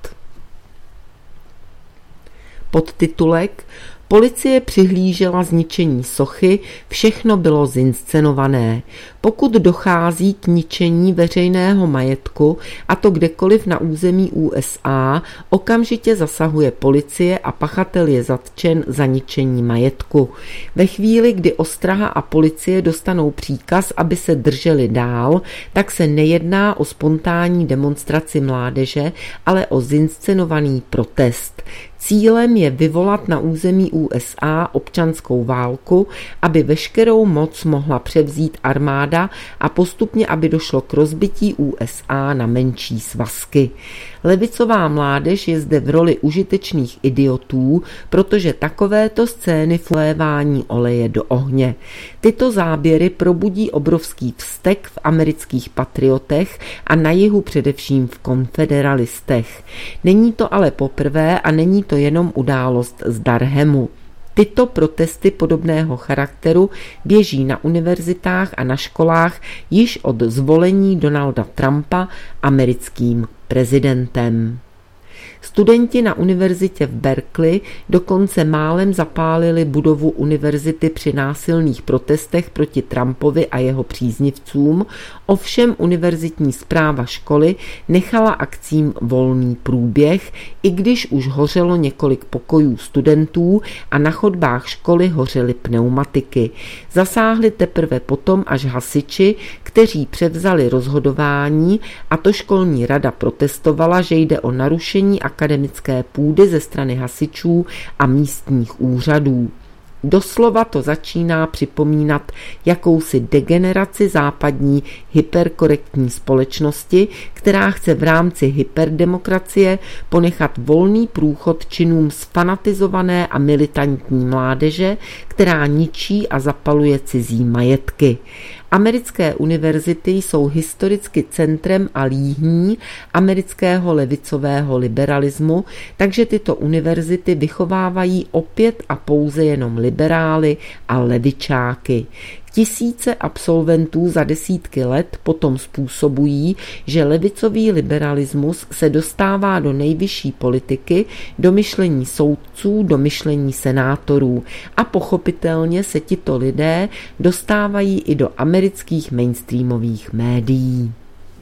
Podtitulek Policie přihlížela zničení sochy, všechno bylo zinscenované. Pokud dochází k ničení veřejného majetku, a to kdekoliv na území U S A, okamžitě zasahuje policie a pachatel je zatčen za ničení majetku. Ve chvíli, kdy ostraha a policie dostanou příkaz, aby se drželi dál, tak se nejedná o spontánní demonstraci mládeže, ale o zinscenovaný protest. Cílem je vyvolat na území U S A občanskou válku, aby veškerou moc mohla převzít armáda a postupně, aby došlo k rozbití U S A na menší svazky. Levicová mládež je zde v roli užitečných idiotů, protože takovéto scény vlévání oleje do ohně. Tyto záběry probudí obrovský vztek v amerických patriotech a na jihu především v konfederalistech. Není to ale poprvé a není to jenom událost z Durhamu. Tyto protesty podobného charakteru běží na univerzitách a na školách již od zvolení Donalda Trumpa americkým prezidentem. Studenti na univerzitě v Berkeley dokonce málem zapálili budovu univerzity při násilných protestech proti Trumpovi a jeho příznivcům, ovšem univerzitní správa školy nechala akcím volný průběh, i když už hořelo několik pokojů studentů a na chodbách školy hořely pneumatiky. Zasáhli teprve potom až hasiči, kteří převzali rozhodování, a to školní rada protestovala, že jde o narušení akademické půdy ze strany hasičů a místních úřadů. Doslova to začíná připomínat jakousi degeneraci západní hyperkorektní společnosti, která chce v rámci hyperdemokracie ponechat volný průchod činům sfanatizované a militantní mládeže, která ničí a zapaluje cizí majetky. Americké univerzity jsou historicky centrem a líhní amerického levicového liberalismu, takže tyto univerzity vychovávají opět a pouze jenom liberály a levičáky. Tisíce absolventů za desítky let potom způsobují, že levicový liberalismus se dostává do nejvyšší politiky, do myšlení soudců, do myšlení senátorů a pochopitelně se tito lidé dostávají i do amerických mainstreamových médií.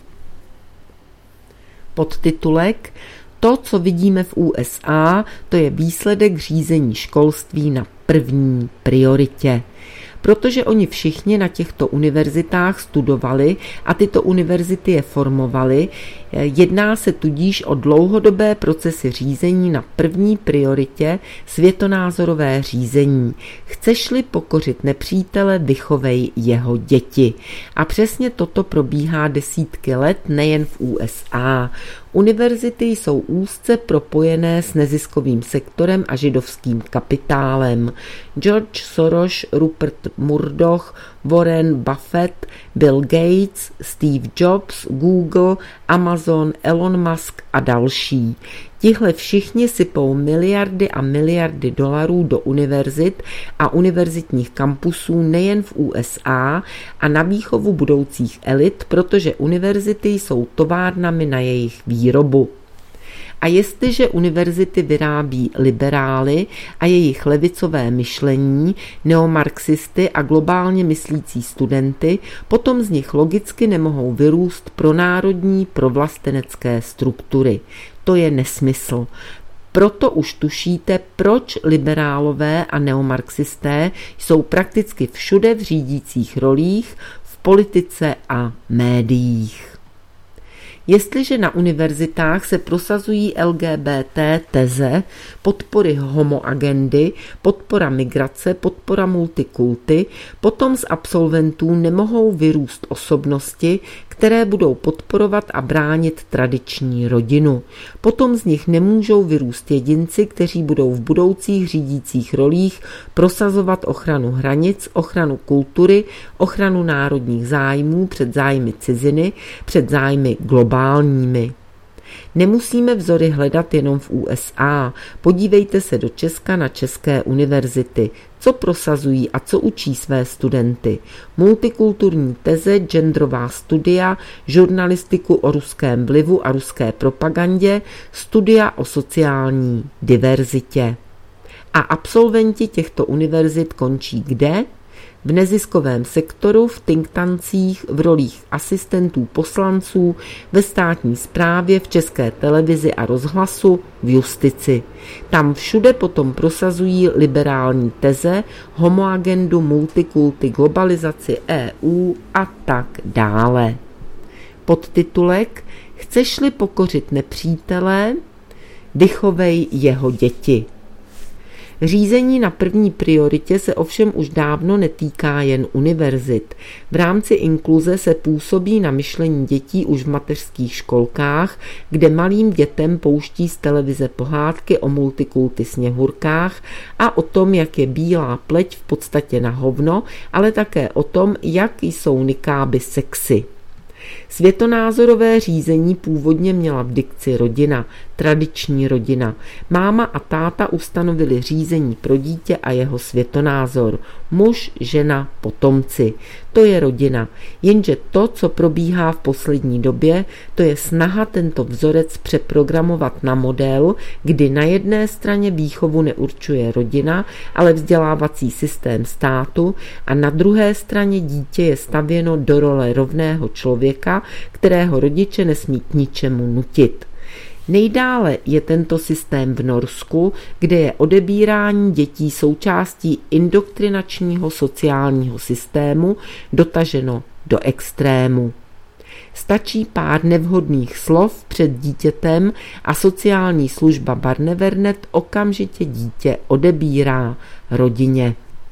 Podtitulek: To, co vidíme v U S A, to je výsledek řízení školství na první prioritě. Protože oni všichni na těchto univerzitách studovali a tyto univerzity je formovaly, jedná se tudíž o dlouhodobé procesy řízení na první prioritě, světonázorové řízení. Chceš-li pokořit nepřítele, vychovej jeho děti. A přesně toto probíhá desítky let nejen v U S A. Univerzity jsou úzce propojené s neziskovým sektorem a židovským kapitálem. George Soros, Rupert Murdoch, Warren Buffett, Bill Gates, Steve Jobs, Google, Amazon, Elon Musk a další. Tihle všichni sypou miliardy a miliardy dolarů do univerzit a univerzitních kampusů nejen v U S A a na výchovu budoucích elit, protože univerzity jsou továrnami na jejich výrobu. A jestliže univerzity vyrábí liberály a jejich levicové myšlení, neomarxisty a globálně myslící studenty, potom z nich logicky nemohou vyrůst pronárodní, provlastenecké struktury. To je nesmysl. Proto už tušíte, proč liberálové a neomarxisté jsou prakticky všude v řídících rolích, v politice a médiích. Jestliže na univerzitách se prosazují L G B T teze, podpory homoagendy, podpora migrace, podpora multikulty, potom z absolventů nemohou vyrůst osobnosti, které budou podporovat a bránit tradiční rodinu. Potom z nich nemůžou vyrůst jedinci, kteří budou v budoucích řídících rolích prosazovat ochranu hranic, ochranu kultury, ochranu národních zájmů před zájmy ciziny, před zájmy globálními. Nemusíme vzory hledat jenom v U S A. Podívejte se do Česka na české univerzity. Co prosazují a co učí své studenty? Multikulturní teze, genderová studia, žurnalistiku o ruském vlivu a ruské propagandě, studia o sociální diverzitě. A absolventi těchto univerzit končí kde? V neziskovém sektoru, v think tancích, v rolích asistentů poslanců, ve státní správě, v České televizi a rozhlasu, v justici. Tam všude potom prosazují liberální teze, homoagendu, multikulty, globalizaci E U a tak dále. Podtitulek: Chceš-li pokořit nepřítele, Vychovej jeho děti. Řízení na první prioritě se ovšem už dávno netýká jen univerzit. V rámci inkluze se působí na myšlení dětí už v mateřských školkách, kde malým dětem pouští z televize pohádky o multikulty sněhurkách a o tom, jak je bílá pleť v podstatě na hovno, ale také o tom, jak jsou nikáby sexy. Světonázorové řízení původně měla v dikci rodina, tradiční rodina. Máma a táta ustanovili řízení pro dítě a jeho světonázor. Muž, žena, potomci. To je rodina. Jenže to, co probíhá v poslední době, to je snaha tento vzorec přeprogramovat na model, kdy na jedné straně výchovu neurčuje rodina, ale vzdělávací systém státu a na druhé straně dítě je stavěno do role rovného člověka, kterého rodiče nesmí k ničemu nutit. Nejdále je tento systém v Norsku, kde je odebírání dětí součástí indoktrinačního sociálního systému dotaženo do extrému. Stačí pár nevhodných slov před dítětem a sociální služba Barnevernet okamžitě dítě odebírá rodině.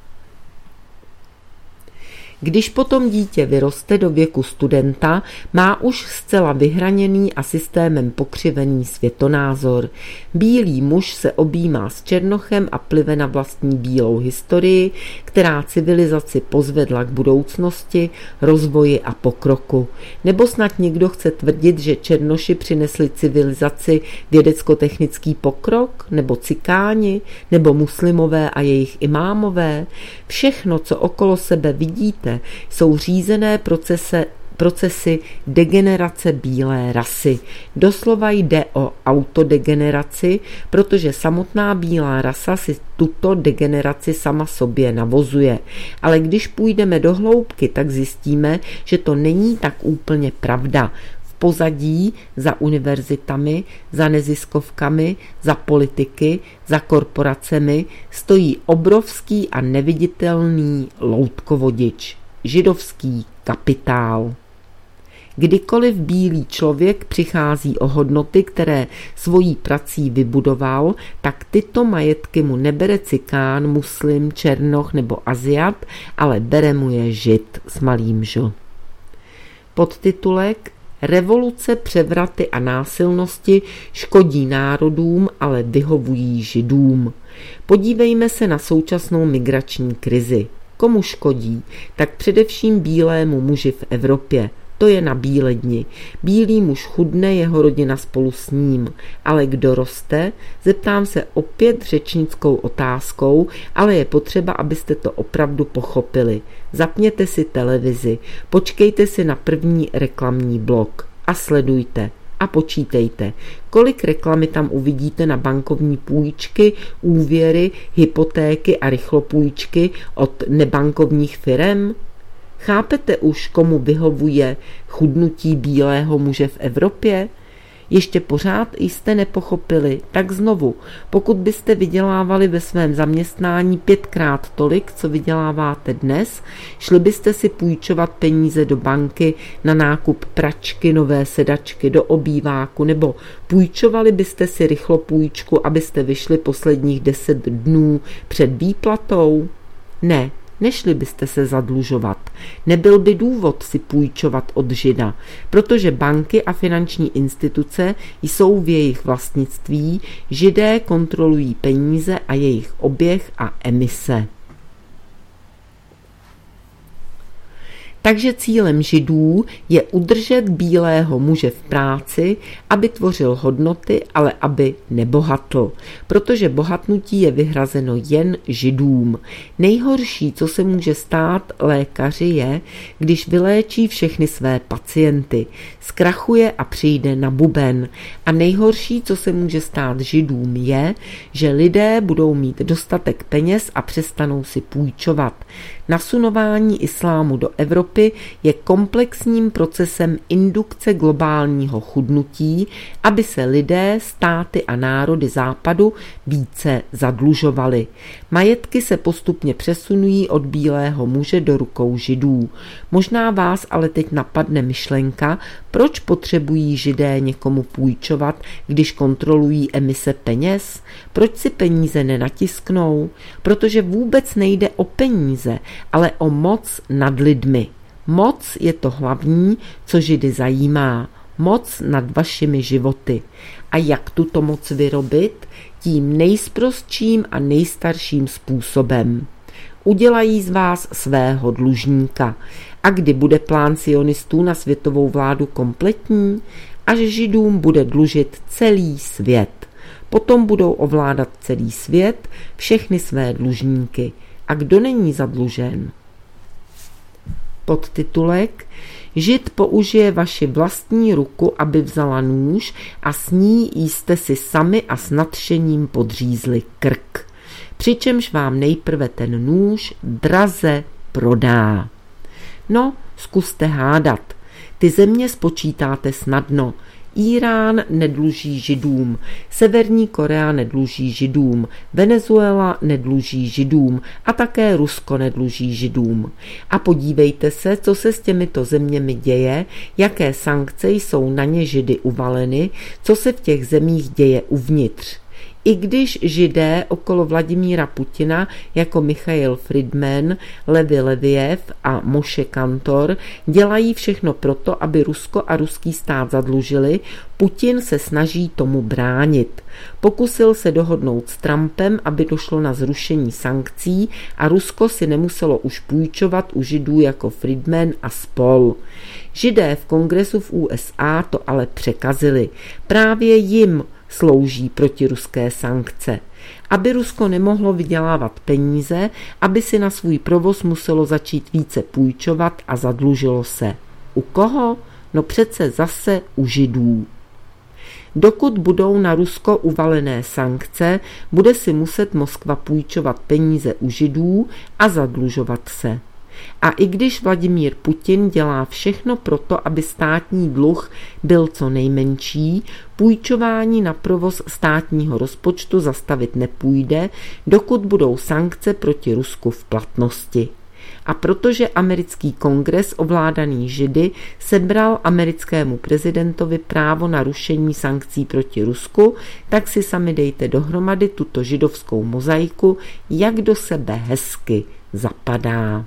Když potom dítě vyroste do věku studenta, má už zcela vyhraněný a systémem pokřivený světonázor. Bílý muž se objímá s černochem a plive na vlastní bílou historii, která civilizaci pozvedla k budoucnosti, rozvoji a pokroku. Nebo snad někdo chce tvrdit, že černoši přinesli civilizaci vědecko-technický pokrok, nebo cikáni, nebo muslimové a jejich imámové? Všechno, co okolo sebe vidíte, jsou řízené procese, procesy degenerace bílé rasy. Doslova jde o autodegeneraci, protože samotná bílá rasa si tuto degeneraci sama sobě navozuje. Ale když půjdeme do hloubky, tak zjistíme, že to není tak úplně pravda. V pozadí za univerzitami, za neziskovkami, za politiky, za korporacemi stojí obrovský a neviditelný loutkovodič, židovský kapitál. Kdykoliv bílý člověk přichází o hodnoty, které svojí prací vybudoval, tak tyto majetky mu nebere cikán, muslim, černoch nebo Aziat, ale bere mu je žid s malým ž. Podtitulek: Revoluce, převraty a násilnosti škodí národům, ale vyhovují židům. Podívejme se na současnou migrační krizi. Komu škodí? Tak především bílému muži v Evropě. To je na bíledni. Bílý muž chudne, jeho rodina spolu s ním. Ale kdo roste? Zeptám se opět řečnickou otázkou, ale je potřeba, abyste to opravdu pochopili. Zapněte si televizi, počkejte si na první reklamní blok a sledujte. A počítejte, kolik reklamy tam uvidíte na bankovní půjčky, úvěry, hypotéky a rychlopůjčky od nebankovních firem? Chápete už, komu vyhovuje chudnutí bílého muže v Evropě? Ještě pořád jste nepochopili, tak znovu, pokud byste vydělávali ve svém zaměstnání pětkrát tolik, co vyděláváte dnes, šli byste si půjčovat peníze do banky na nákup pračky, nové sedačky, do obýváku, nebo půjčovali byste si rychlopůjčku, abyste vyšli posledních deset dnů před výplatou? Ne. Nešli byste se zadlužovat. Nebyl by důvod si půjčovat od žida, protože banky a finanční instituce jsou v jejich vlastnictví, židé kontrolují peníze a jejich oběh a emise. Takže cílem židů je udržet bílého muže v práci, aby tvořil hodnoty, ale aby nebohatl, protože bohatnutí je vyhrazeno jen židům. Nejhorší, co se může stát lékaři, je, když vyléčí všechny své pacienty, zkrachuje a přijde na buben. A nejhorší, co se může stát židům, je, že lidé budou mít dostatek peněz a přestanou si půjčovat. Nasunování islámu do Evropy je komplexním procesem indukce globálního chudnutí, aby se lidé, státy a národy západu více zadlužovali. Majetky se postupně přesunují od bílého muže do rukou židů. Možná vás ale teď napadne myšlenka, Proč potřebují Židé někomu půjčovat, když kontrolují emise peněz? Proč si peníze nenatisknou? Protože vůbec nejde o peníze, ale o moc nad lidmi. Moc je to hlavní, co Židy zajímá. Moc nad vašimi životy. A jak tuto moc vyrobit? Tím nejsprostším a nejstarším způsobem. Udělají z vás svého dlužníka. A kdy bude plán sionistů na světovou vládu kompletní? Až Židům bude dlužit celý svět. Potom budou ovládat celý svět, všechny své dlužníky. A kdo není zadlužen? Podtitulek: Žid použije vaši vlastní ruku, aby vzala nůž a s ní jste si sami a s nadšením podřízli krk. Přičemž vám nejprve ten nůž draze prodá. No, zkuste hádat. Ty země spočítáte snadno. Irán nedluží Židům, Severní Korea nedluží Židům, Venezuela nedluží Židům a také Rusko nedluží Židům. A podívejte se, co se s těmito zeměmi děje, jaké sankce jsou na ně Židy uvaleny, co se v těch zemích děje uvnitř. I když Židé okolo Vladimíra Putina jako Michail Friedman, Levi Leviev a Moshe Kantor dělají všechno proto, aby Rusko a ruský stát zadlužili, Putin se snaží tomu bránit. Pokusil se dohodnout s Trumpem, aby došlo na zrušení sankcí a Rusko si nemuselo už půjčovat u Židů jako Friedman a spol. Židé v kongresu v U S A to ale překazili. Právě jim slouží protiruské sankce. Aby Rusko nemohlo vydělávat peníze, aby si na svůj provoz muselo začít více půjčovat a zadlužilo se. U koho? No přece zase u Židů. Dokud budou na Rusko uvalené sankce, bude si muset Moskva půjčovat peníze u Židů a zadlužovat se. A i když Vladimír Putin dělá všechno proto, aby státní dluh byl co nejmenší, půjčování na provoz státního rozpočtu zastavit nepůjde, dokud budou sankce proti Rusku v platnosti. A protože americký kongres ovládaný Židy sebral americkému prezidentovi právo na rušení sankcí proti Rusku, tak si sami dejte dohromady tuto židovskou mozaiku, jak do sebe hezky zapadá.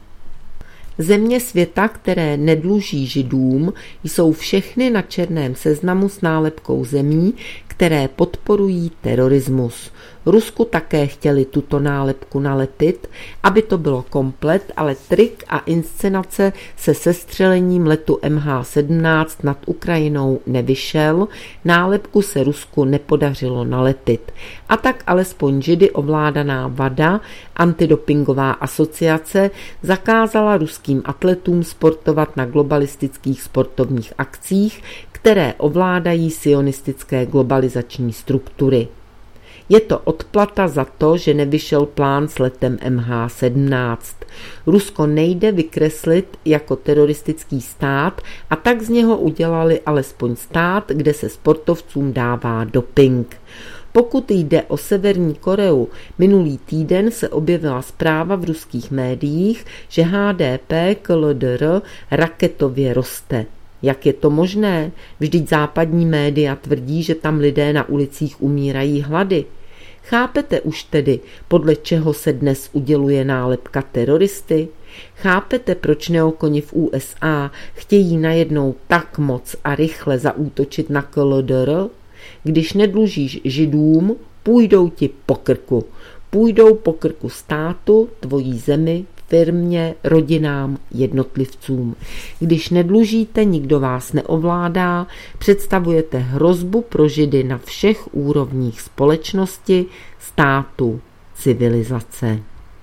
Země světa, které nedluží Židům, jsou všechny na černém seznamu s nálepkou zemí, které podporují terorismus. Rusku také chtěli tuto nálepku nalepit, aby to bylo komplet, ale trik a inscenace se sestřelením letu M H sedmnáct nad Ukrajinou nevyšel, nálepku se Rusku nepodařilo nalepit. A tak alespoň Židy ovládaná WADA, antidopingová asociace, zakázala ruským atletům sportovat na globalistických sportovních akcích, které ovládají sionistické globalizační struktury. Je to odplata za to, že nevyšel plán s letem M H sedmnáct. Rusko nejde vykreslit jako teroristický stát a tak z něho udělali alespoň stát, kde se sportovcům dává doping. Pokud jde o Severní Koreu, minulý týden se objevila zpráva v ruských médiích, že H D P K L D R raketově roste. Jak je to možné? Vždyť západní média tvrdí, že tam lidé na ulicích umírají hlady. Chápete už tedy, podle čeho se dnes uděluje nálepka teroristy? Chápete, proč neokoni v U S A chtějí najednou tak moc a rychle zaútočit na K L D R? Když nedlužíš Židům, půjdou ti po krku. Půjdou po krku státu, tvojí zemi, firmě, rodinám, jednotlivcům. Když nedlužíte, nikdo vás neovládá, představujete hrozbu pro Židy na všech úrovních společnosti, státu, civilizace.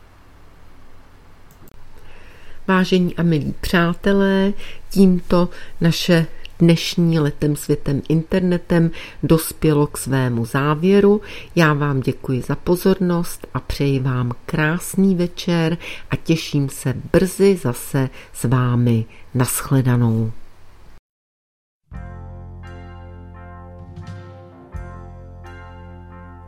Vážení a milí přátelé, tímto naše dnešní Letem světem internetem dospělo k svému závěru. Já vám děkuji za pozornost a přeji vám krásný večer a těším se brzy zase s vámi. Naschledanou.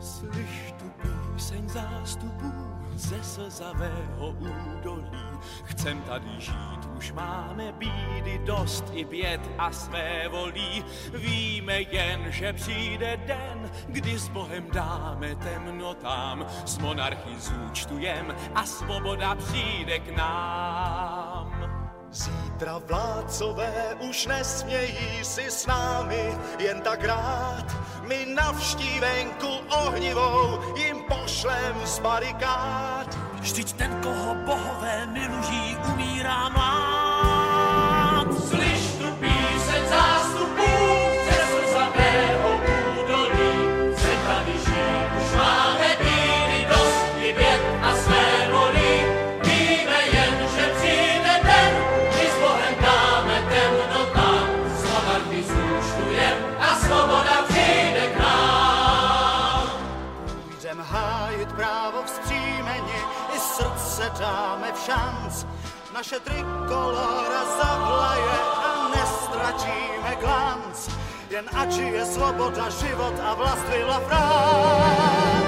Slyš tu píseň zástupů ze slzavého údolí. Chcem tady žít, už máme bídy dost i běd a své volí. Víme jen, že přijde den, kdy s Bohem dáme temnotám, s monarchy zúčtujem a svoboda přijde k nám. Zítra vládcové už nesmějí si s námi jen tak rád. My navštívenku ohnivou jim pošlem z barikád. Vždyť ten, koho bohové milují, umírá mlád. Slyš tu píseň zástupů přes slzavého údolí. Se tady žít, už máme bídy dost i běd a své volí. Víme jen, že přijde den, kdy s Bohem dáme temnotám, s monarchy zúčtujem a svoboda přijde k nám. Půjdem hájit právo vzpřímeni, i srdce dáme v šanc. Naše trikolora zavlaje a nestratíme glanc. Jen ať je svoboda, život a vlast Vila France.